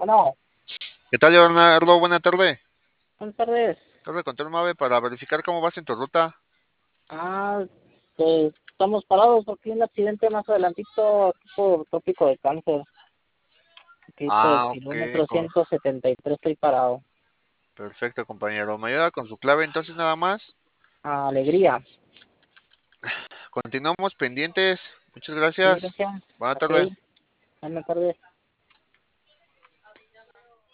Bueno, ¿Qué tal, Leonardo? Buena tarde. buenas tardes. Tarde con Mave para verificar cómo vas en tu ruta. Ah, pues estamos parados aquí en el accidente más adelantito, aquí por Trópico de Cáncer. Aquí por el Ah, ok. kilómetro 173 estoy parado. Perfecto, compañero. ¿Me ayuda con su clave entonces nada más? Alegría. Continuamos pendientes. Muchas Sí, gracias. gracias. Buena Ok, tarde. buenas tardes.